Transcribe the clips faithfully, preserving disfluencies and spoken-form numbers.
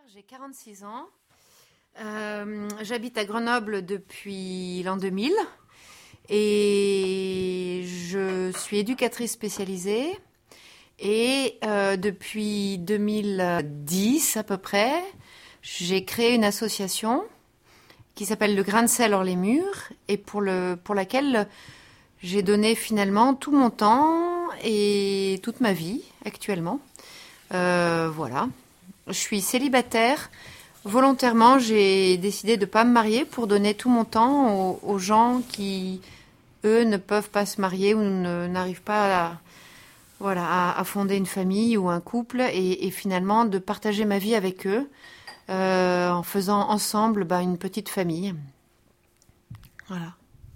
j'ai quarante-six ans. Euh, j'habite à Grenoble depuis l'an deux mille et je suis éducatrice spécialisée. Et euh, depuis deux mille dix à peu près, j'ai créé une association qui s'appelle le Grain de sel hors les murs et pour, le, pour laquelle j'ai donné finalement tout mon temps et toute ma vie actuellement. Euh, voilà. Je suis célibataire. Volontairement, j'ai décidé de ne pas me marier pour donner tout mon temps aux, aux gens qui, eux, ne peuvent pas se marier ou ne, n'arrivent pas à, voilà, à, à fonder une famille ou un couple et, et finalement de partager ma vie avec eux euh, en faisant ensemble bah, une petite famille. Voilà.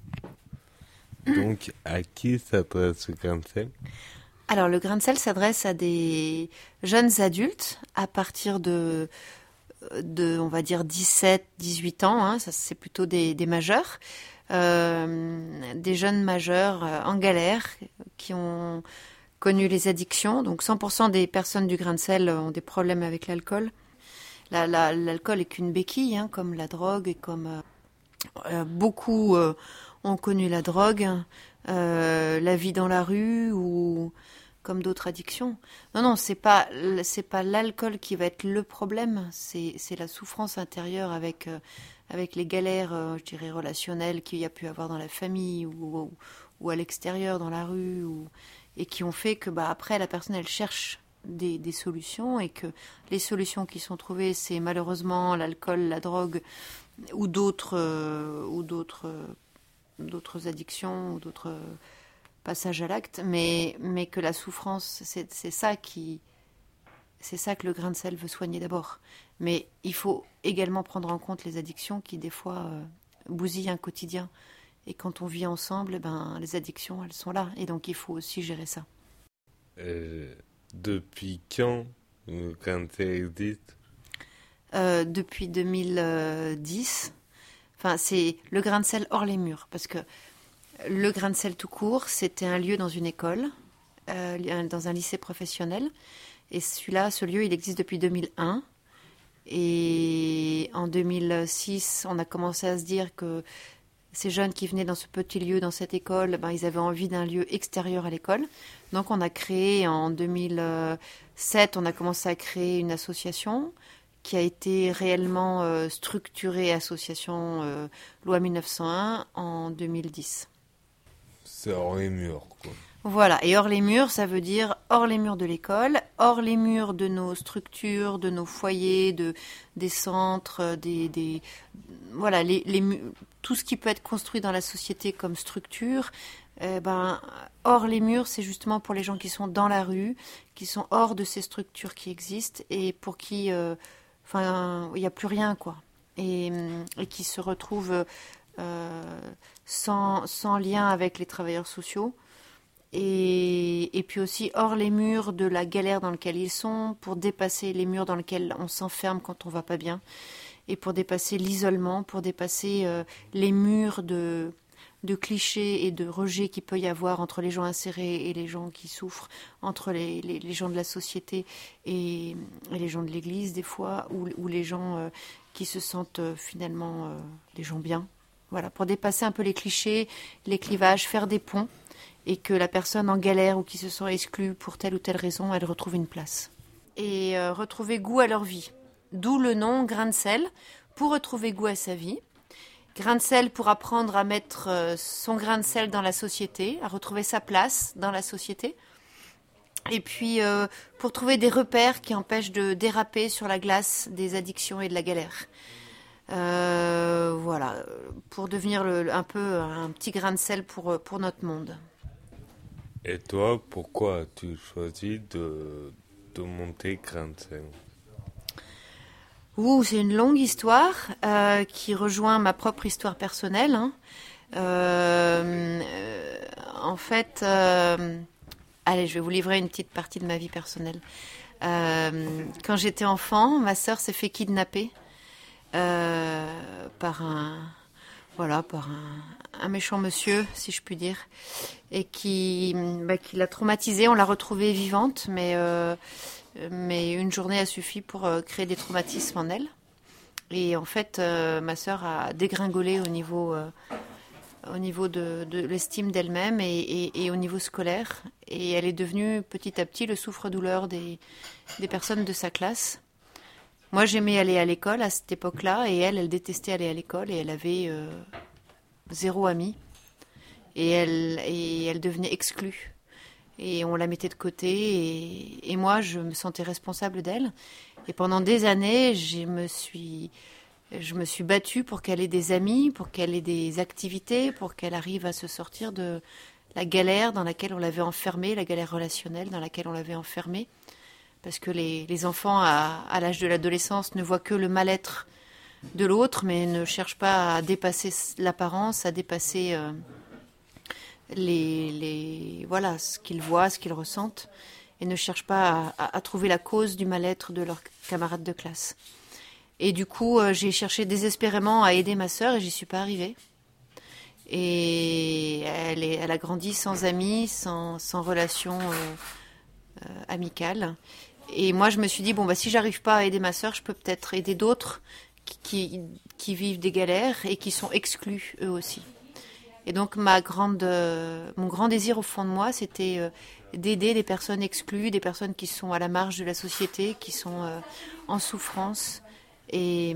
Donc, à qui s'adresse le Grain de sel ? Alors, le Grain de sel s'adresse à des jeunes adultes à partir de, de on va dire, dix-sept, dix-huit ans. Hein, ça, c'est plutôt des, des majeurs. Euh, des jeunes majeurs euh, en galère qui ont connu les addictions. Donc, cent pour cent des personnes du Grain de sel ont des problèmes avec l'alcool. La, la, l'alcool est qu'une béquille, hein, comme la drogue et comme euh, euh, beaucoup euh, ont connu la drogue, euh, la vie dans la rue ou comme d'autres addictions. Non, non, c'est pas, c'est pas l'alcool qui va être le problème, c'est, c'est la souffrance intérieure avec, euh, avec les galères, euh, je dirais, relationnelles qu'il y a pu avoir dans la famille ou, ou, ou à l'extérieur, dans la rue, ou, et qui ont fait que, bah, après, la personne, elle cherche des, des solutions et que les solutions qui sont trouvées, c'est malheureusement l'alcool, la drogue ou d'autres, euh, ou d'autres, euh, d'autres addictions ou d'autres euh, passages à l'acte, mais, mais que la souffrance, c'est, c'est ça qui, c'est ça que le Grain de sel veut soigner d'abord. Mais il faut également prendre en compte les addictions qui, des fois, euh, bousillent un quotidien. Et quand on vit ensemble, ben, les addictions, elles sont là. Et donc, il faut aussi gérer ça. Euh, depuis quand le Grain de sel existe ? euh, Depuis deux mille dix. Enfin, c'est le Grain de sel hors les murs. Parce que le Grain de sel tout court, c'était un lieu dans une école, euh, dans un lycée professionnel. Et celui-là, ce lieu, il existe depuis deux mille un. Et en deux mille six, on a commencé à se dire que ces jeunes qui venaient dans ce petit lieu, dans cette école, ben, ils avaient envie d'un lieu extérieur à l'école. Donc on a créé, en deux mille sept, on a commencé à créer une association qui a été réellement euh, structurée, association euh, loi mille neuf cent un, en deux mille dix. C'est hors les murs, quoi. Voilà, et hors les murs, ça veut dire hors les murs de l'école, hors les murs de nos structures, de nos foyers, de, des centres, des, des voilà, les, les, tout ce qui peut être construit dans la société comme structure. Eh ben, hors les murs, c'est justement pour les gens qui sont dans la rue, qui sont hors de ces structures qui existent et pour qui, euh, enfin, il n'y a plus rien, quoi, et, et qui se retrouvent euh, sans, sans lien avec les travailleurs sociaux. Et, et puis aussi hors les murs de la galère dans laquelle ils sont, pour dépasser les murs dans lesquels on s'enferme quand on va pas bien, et pour dépasser l'isolement, pour dépasser euh, les murs de, de clichés et de rejets qu'il peut y avoir entre les gens insérés et les gens qui souffrent, entre les, les, les gens de la société et, et les gens de l'église des fois, ou, ou les gens euh, qui se sentent euh, finalement euh, des gens bien. Voilà, pour dépasser un peu les clichés, les clivages, faire des ponts, et que la personne en galère ou qui se sent exclue pour telle ou telle raison, elle retrouve une place. Et euh, retrouver goût à leur vie. D'où le nom Grain de sel, pour retrouver goût à sa vie. Grain de sel pour apprendre à mettre euh, son grain de sel dans la société, à retrouver sa place dans la société. Et puis euh, pour trouver des repères qui empêchent de déraper sur la glace des addictions et de la galère. Euh, voilà, pour devenir le, un peu un petit grain de sel pour, pour notre monde. Et toi, pourquoi as-tu choisi de, de monter Grain de sel ? Ouh, c'est une longue histoire euh, qui rejoint ma propre histoire personnelle. Hein. Euh, euh, en fait, euh, allez, je vais vous livrer une petite partie de ma vie personnelle. Euh, quand j'étais enfant, ma sœur s'est fait kidnapper euh, par un... Voilà, par un, un méchant monsieur, si je puis dire, et qui, bah, qui l'a traumatisée. On l'a retrouvée vivante, mais, euh, mais une journée a suffi pour euh, créer des traumatismes en elle. Et en fait, euh, ma sœur a dégringolé au niveau, euh, au niveau de, de l'estime d'elle-même et, et, et au niveau scolaire. Et elle est devenue petit à petit le souffre-douleur des, des personnes de sa classe. Moi, j'aimais aller à l'école à cette époque-là, et elle, elle détestait aller à l'école, et elle avait euh, zéro ami. Et elle, et elle devenait exclue. Et on la mettait de côté, et, et moi, je me sentais responsable d'elle. Et pendant des années, je me suis, je me suis battue pour qu'elle ait des amis, pour qu'elle ait des activités, pour qu'elle arrive à se sortir de la galère dans laquelle on l'avait enfermée, la galère relationnelle dans laquelle on l'avait enfermée. Parce que les, les enfants, à, à l'âge de l'adolescence, ne voient que le mal-être de l'autre, mais ne cherchent pas à dépasser l'apparence, à dépasser euh, les, les, voilà, ce qu'ils voient, ce qu'ils ressentent, et ne cherchent pas à, à, à trouver la cause du mal-être de leurs camarades de classe. Et du coup, euh, j'ai cherché désespérément à aider ma sœur, et j'y suis pas arrivée. Et elle, est, elle a grandi sans amis, sans, sans relation euh, euh, amicale. Et moi, je me suis dit, bon, bah, si j'arrive pas à aider ma sœur, je peux peut-être aider d'autres qui, qui, qui vivent des galères et qui sont exclus, eux aussi. Et donc, ma grande, euh, mon grand désir au fond de moi, c'était euh, d'aider des personnes exclues, des personnes qui sont à la marge de la société, qui sont euh, en souffrance. Et,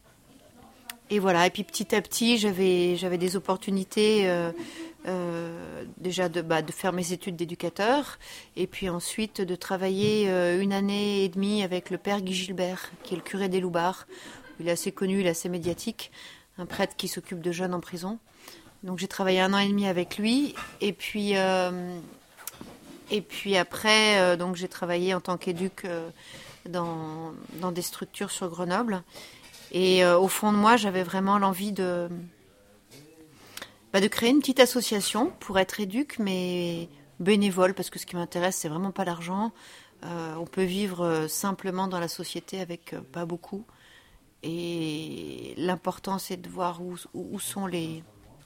et voilà. Et puis, petit à petit, j'avais, j'avais des opportunités... Euh, Euh, déjà de, bah, de faire mes études d'éducateur, et puis ensuite de travailler euh, une année et demie avec le père Guy Gilbert, qui est le curé des Loubards. Il est assez connu, il est assez médiatique, un prêtre qui s'occupe de jeunes en prison. Donc j'ai travaillé un an et demi avec lui, et puis, euh, et puis après, euh, donc j'ai travaillé en tant qu'éduc euh, dans, dans des structures sur Grenoble. Et euh, au fond de moi, j'avais vraiment l'envie de... Bah de créer une petite association pour être éduque, mais bénévole, parce que ce qui m'intéresse, c'est vraiment pas l'argent. Euh, on peut vivre simplement dans la société avec euh, pas beaucoup. Et l'important, c'est de voir où, où sont les,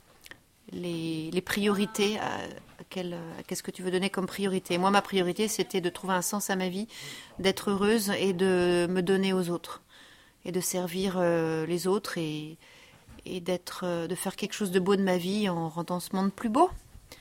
les, les priorités, à, à, quel, à qu'est-ce que tu veux donner comme priorité. Moi, ma priorité, c'était de trouver un sens à ma vie, d'être heureuse et de me donner aux autres. Et de servir euh, les autres et... et d'être, de faire quelque chose de beau de ma vie en rendant ce monde plus beau.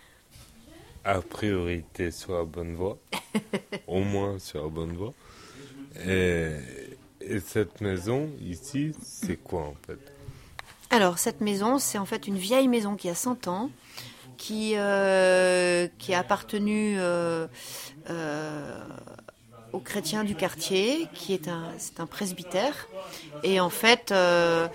A priori, tu es sur la bonne voie, au moins sur la bonne voie. Et, et cette maison, ici, c'est quoi en fait? Alors, cette maison, c'est en fait une vieille maison qui a cent ans, qui, euh, qui a appartenu... Euh, euh, aux chrétiens du quartier, qui est un, c'est un presbytère. Et en fait, euh,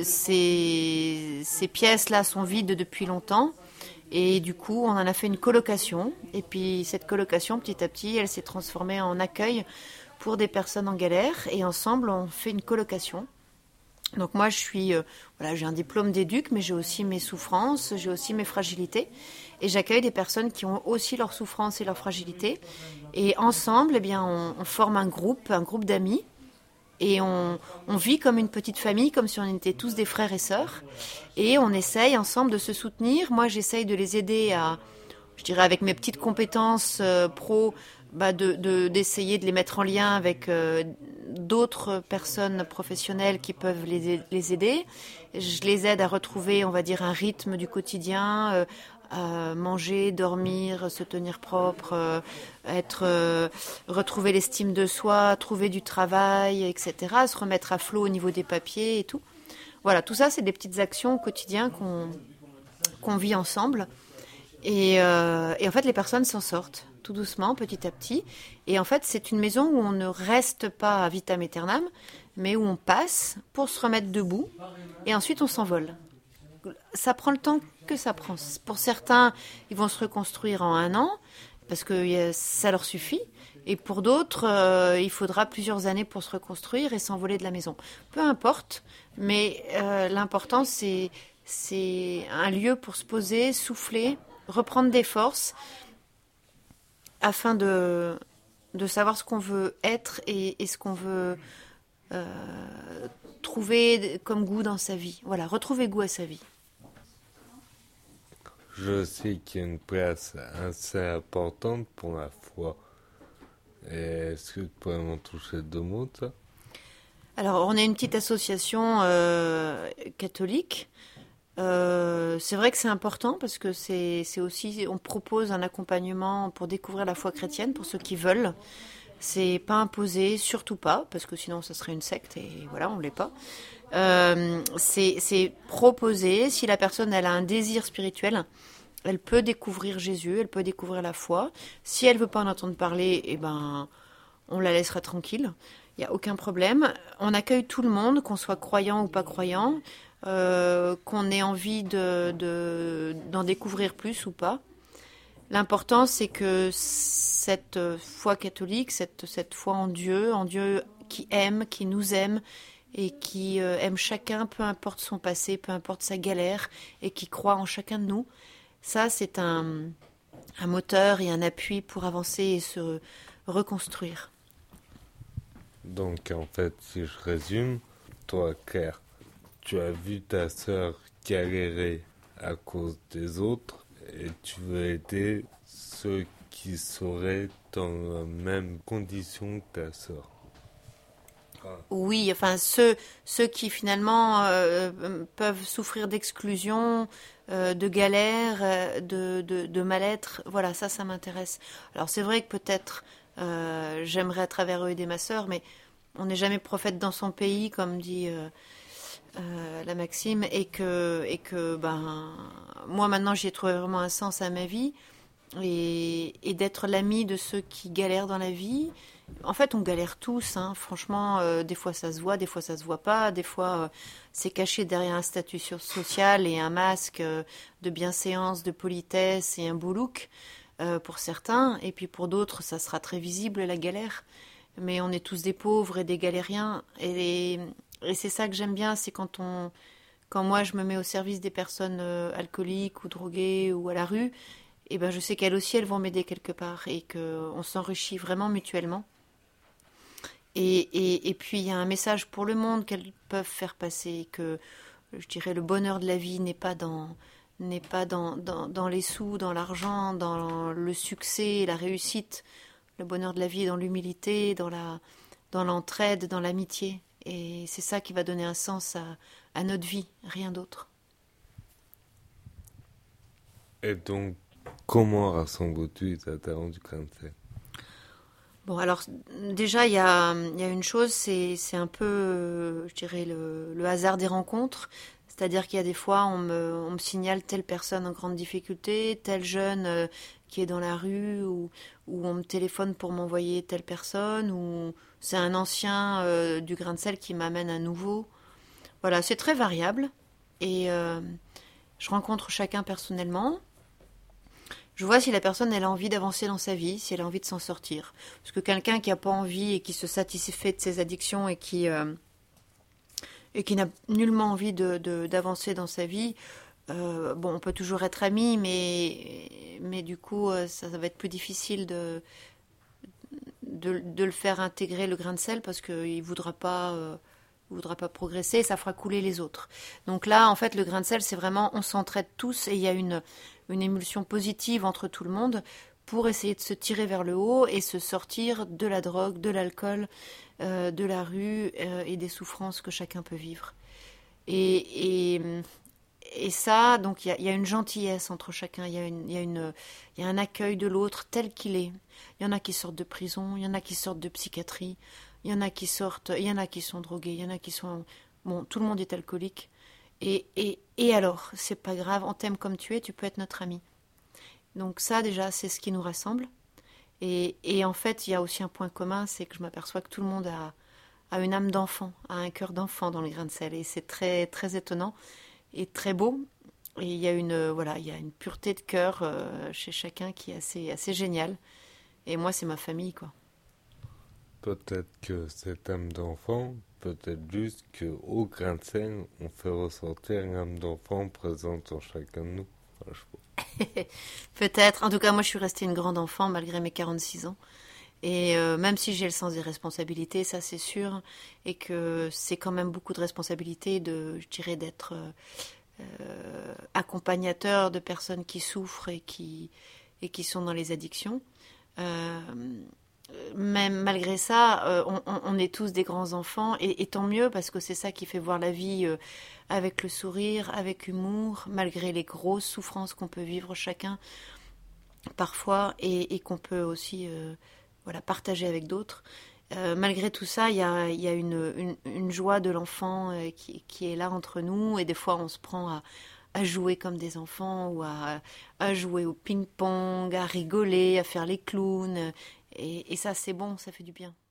ces, ces pièces-là sont vides depuis longtemps. Et du coup, on en a fait une colocation. Et puis, cette colocation, petit à petit, elle s'est transformée en accueil pour des personnes en galère. Et ensemble, on fait une colocation. Donc moi, je suis, euh, voilà, j'ai un diplôme d'éduc, mais j'ai aussi mes souffrances, j'ai aussi mes fragilités. Et j'accueille des personnes qui ont aussi leurs souffrances et leurs fragilités. Et ensemble, eh bien, on, on forme un groupe, un groupe d'amis. Et on, on vit comme une petite famille, comme si on était tous des frères et sœurs. Et on essaye ensemble de se soutenir. Moi, j'essaye de les aider à, je dirais avec mes petites compétences euh, pro, bah de, de, d'essayer de les mettre en lien avec euh, d'autres personnes professionnelles qui peuvent les, les aider. Je les aide à retrouver, on va dire, un rythme du quotidien, euh, à manger, dormir, se tenir propre, euh, être, euh, retrouver l'estime de soi, trouver du travail, et cetera, se remettre à flot au niveau des papiers et tout. Voilà, tout ça, c'est des petites actions au quotidien qu'on, qu'on vit ensemble. Et, euh, et en fait, les personnes s'en sortent tout doucement, petit à petit. Et en fait, c'est une maison où on ne reste pas à vitam aeternam, mais où on passe pour se remettre debout et ensuite on s'envole. Ça prend le temps que ça prend. Pour certains, ils vont se reconstruire en un an parce que ça leur suffit. Et pour d'autres, euh, il faudra plusieurs années pour se reconstruire et s'envoler de la maison. Peu importe, mais euh, l'important, c'est, c'est un lieu pour se poser, souffler, reprendre des forces afin de, de savoir ce qu'on veut être et, et ce qu'on veut euh, trouver comme goût dans sa vie. Voilà, retrouver goût à sa vie. Je sais qu'il y a une place assez importante pour la foi. Et est-ce que tu pourrais m'en toucher deux mots de ça? Alors, on est une petite association euh, catholique. Euh, c'est vrai que c'est important parce que c'est, c'est aussi, on propose un accompagnement pour découvrir la foi chrétienne pour ceux qui veulent. C'est pas imposé, surtout pas, parce que sinon ça serait une secte et voilà, on l'est pas. Euh, c'est, c'est proposé, si la personne elle a un désir spirituel, elle peut découvrir Jésus, elle peut découvrir la foi. Si elle veut pas en entendre parler, eh ben, on la laissera tranquille. Il n'y a aucun problème. On accueille tout le monde, qu'on soit croyant ou pas croyant, euh, qu'on ait envie de, de, d'en découvrir plus ou pas. L'important, c'est que cette foi catholique, cette, cette foi en Dieu, en Dieu qui aime, qui nous aime et qui euh, aime chacun, peu importe son passé, peu importe sa galère, et qui croit en chacun de nous, ça, c'est un, un moteur et un appui pour avancer et se reconstruire. Donc en fait, si je résume, toi, Claire, tu as vu ta sœur galérer à cause des autres et tu veux aider ceux qui seraient dans la même condition que ta sœur. Ah. Oui, enfin ceux, ceux qui finalement euh, peuvent souffrir d'exclusion, euh, de galère, euh, de, de, de mal-être, voilà, ça, ça m'intéresse. Alors c'est vrai que peut-être euh, j'aimerais à travers eux aider ma sœur, mais on n'est jamais prophète dans son pays, comme dit euh, euh, la Maxime, et que, et que ben, moi maintenant j'y ai trouvé vraiment un sens à ma vie, et, et d'être l'ami de ceux qui galèrent dans la vie. En fait, on galère tous, hein. Franchement, euh, des fois ça se voit, des fois ça se voit pas, des fois euh, c'est caché derrière un statut social et un masque euh, de bienséance, de politesse et un beau look euh, pour certains, et puis pour d'autres, ça sera très visible la galère. Mais on est tous des pauvres et des galériens, et, et c'est ça que j'aime bien, c'est quand on, quand moi je me mets au service des personnes euh, alcooliques ou droguées ou à la rue, et ben je sais qu'elles aussi elles vont m'aider quelque part et que on s'enrichit vraiment mutuellement. Et, et, et puis il y a un message pour le monde qu'elles peuvent faire passer, que je dirais le bonheur de la vie n'est pas dans n'est pas dans, dans, dans les sous, dans l'argent, dans le succès, la réussite. Le bonheur de la vie est dans l'humilité, dans la dans l'entraide, dans l'amitié. Et c'est ça qui va donner un sens à, à notre vie, rien d'autre. Et donc, comment rassembles-tu les adhérents du grain de sel? Bon, alors déjà, il y a, il y a une chose, c'est, c'est un peu, euh, je dirais, le, le hasard des rencontres. C'est-à-dire qu'il y a des fois, on me, on me signale telle personne en grande difficulté, tel jeune euh, qui est dans la rue, ou, ou on me téléphone pour m'envoyer telle personne, ou c'est un ancien euh, du grain de sel qui m'amène un nouveau. Voilà, c'est très variable. Et euh, je rencontre chacun personnellement. Je vois si la personne elle a envie d'avancer dans sa vie, si elle a envie de s'en sortir. Parce que quelqu'un qui n'a pas envie et qui se satisfait de ses addictions et qui, euh, et qui n'a nullement envie de, de, d'avancer dans sa vie, euh, bon, on peut toujours être amis, mais, mais du coup, ça, ça va être plus difficile de, de, de le faire intégrer le grain de sel parce qu'il ne voudra pas... Euh, ne voudra pas progresser et ça fera couler les autres. Donc là, en fait, le grain de sel, c'est vraiment, on s'entraide tous et il y a une, une émulsion positive entre tout le monde pour essayer de se tirer vers le haut et se sortir de la drogue, de l'alcool, euh, de la rue euh, et des souffrances que chacun peut vivre. Et, et, et ça, donc il y, y a une gentillesse entre chacun, il y, y, y a un accueil de l'autre tel qu'il est. Il y en a qui sortent de prison, il y en a qui sortent de psychiatrie, il y en a qui sortent, il y en a qui sont drogués, il y en a qui sont... Bon, tout le monde est alcoolique. Et, et, et alors, c'est pas grave, on t'aime comme tu es, tu peux être notre ami. Donc ça, déjà, c'est ce qui nous rassemble. Et, et en fait, il y a aussi un point commun, c'est que je m'aperçois que tout le monde a, a une âme d'enfant, a un cœur d'enfant dans le grain de sel. Et c'est très, très étonnant et très beau. Et il y a une, voilà, il y a une pureté de cœur euh, chez chacun qui est assez, assez géniale. Et moi, c'est ma famille, quoi. Peut-être que cette âme d'enfant, peut-être juste qu'au grain de sel, on fait ressortir une âme d'enfant présente en chacun de nous. Enfin, peut-être. En tout cas, moi, je suis restée une grande enfant malgré mes quarante-six ans. Et euh, même si j'ai le sens des responsabilités, ça c'est sûr, et que c'est quand même beaucoup de responsabilités de, je dirais, d'être euh, accompagnateur de personnes qui souffrent et qui, et qui sont dans les addictions. Euh, même malgré ça, euh, on, on- on est tous des grands enfants et, et tant mieux parce que c'est ça qui fait voir la vie euh, avec le sourire, avec humour, malgré les grosses souffrances qu'on peut vivre chacun parfois et, et qu'on peut aussi euh, voilà, partager avec d'autres. Euh, malgré tout ça, il y a, il y a une, une, une joie de l'enfant euh, qui, qui est là entre nous et des fois on se prend à, à jouer comme des enfants ou à, à jouer au ping-pong, à rigoler, à faire les clowns et, et ça c'est bon, ça fait du bien.